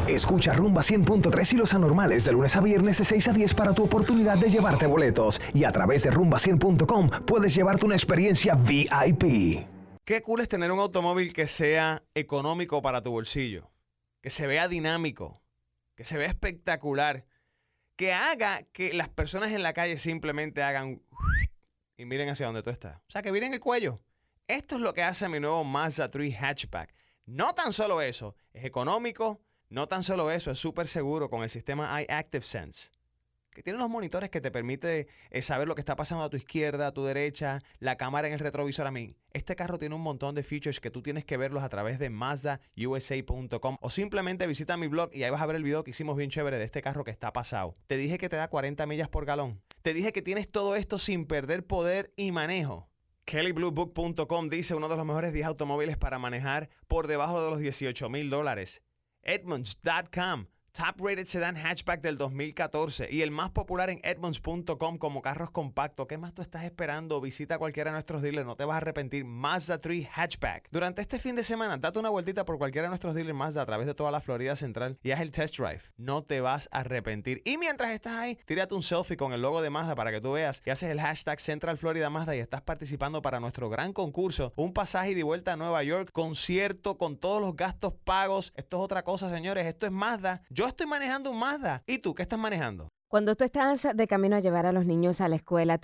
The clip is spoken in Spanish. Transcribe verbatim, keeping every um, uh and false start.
Escucha Rumba cien punto tres y Los Anormales de lunes a viernes de seis a diez para tu oportunidad de llevarte boletos. Y a través de rumba cien punto com puedes llevarte una experiencia V I P. Qué cool es tener un automóvil que sea económico para tu bolsillo, que se vea dinámico, que se vea espectacular, que haga que las personas en la calle simplemente hagan y miren hacia donde tú estás. O sea, que miren el cuello. Esto es lo que hace mi nuevo Mazda tres Hatchback. No tan solo eso, es económico, no tan solo eso, es súper seguro con el sistema iActive Sense, que tiene los monitores que te permite eh, saber lo que está pasando a tu izquierda, a tu derecha, la cámara en el retrovisor. A mí, este carro tiene un montón de features que tú tienes que verlos a través de Mazda U S A punto com o simplemente visita mi blog y ahí vas a ver el video que hicimos bien chévere de este carro que está pasado. Te dije que te da cuarenta millas por galón. Te dije que tienes todo esto sin perder poder y manejo. Kelly Blue Book punto com dice uno de los mejores diez automóviles para manejar por debajo de los dieciocho mil dólares. Edmunds punto com, Top Rated Sedan Hatchback del dos mil catorce y el más popular en Edmunds punto com como carros compactos. ¿Qué más tú estás esperando? Visita cualquiera de nuestros dealers, no te vas a arrepentir. Mazda tres Hatchback. Durante este fin de semana, date una vueltita por cualquiera de nuestros dealers Mazda a través de toda la Florida Central y haz el test drive. No te vas a arrepentir. Y mientras estás ahí, tírate un selfie con el logo de Mazda para que tú veas y haces el hashtag Central Florida Mazda y estás participando para nuestro gran concurso, un pasaje de vuelta a Nueva York, concierto con todos los gastos pagos. Esto es otra cosa, señores. Esto es Mazda. Yo estoy manejando un Mazda. ¿Y tú qué estás manejando? Cuando tú estás de camino a llevar a los niños a la escuela,